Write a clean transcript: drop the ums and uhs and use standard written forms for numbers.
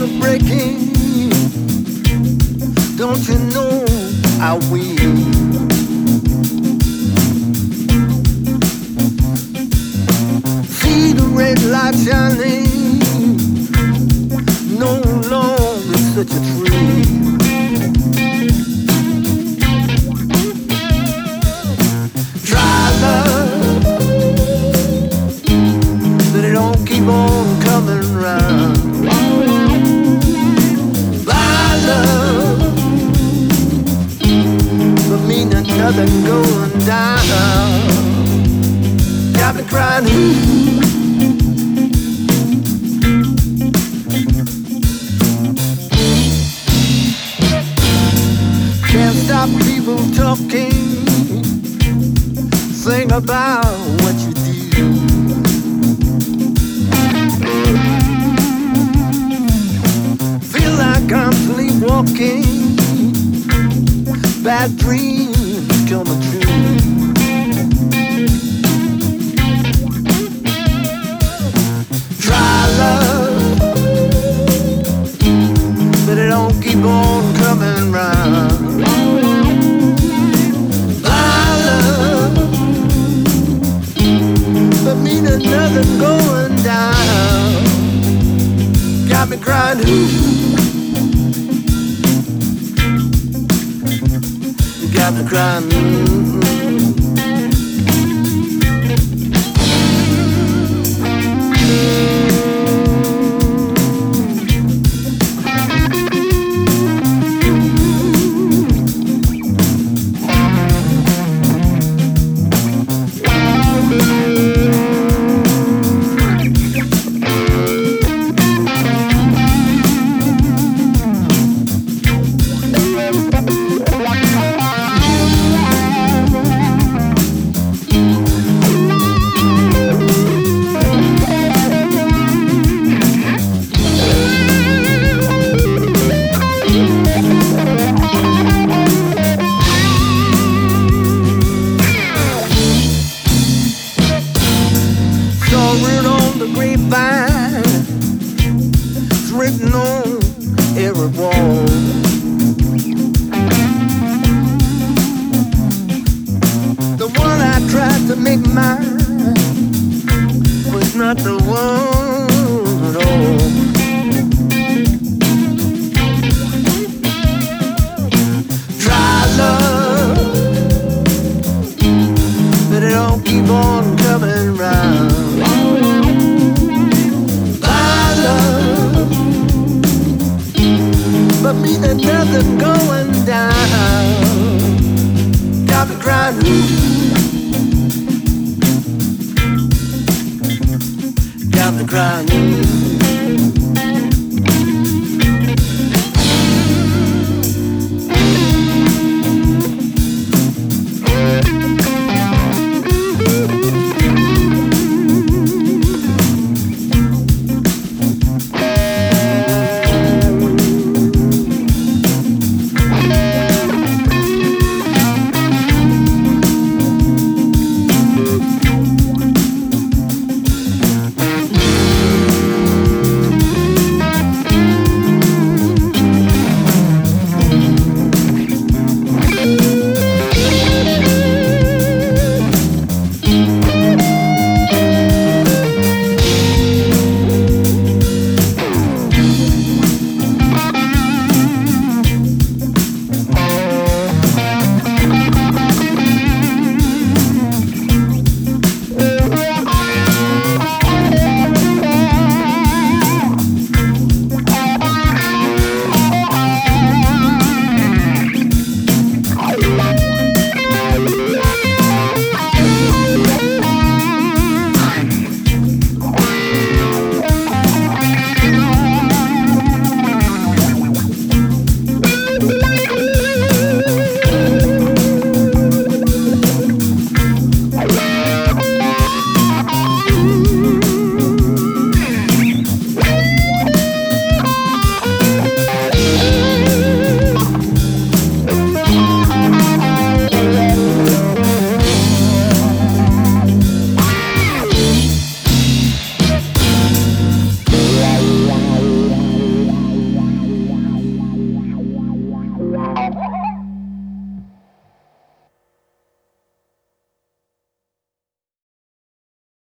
are breaking. Don't you know I will? See the red light shining, no longer such a tree. Try love, but it don't keep on coming round. My love, but mean nothing going down. Got me crying. Can't stop people talking. Think about what you do. Feel like I'm sleepwalking. Bad dreams coming true. Try love, but it don't keep on coming round. My love, but meaning nothing going down. Got me crying. Got me crying. Written on the grapevine, it's written on every wall. The one I tried to make mine was not the one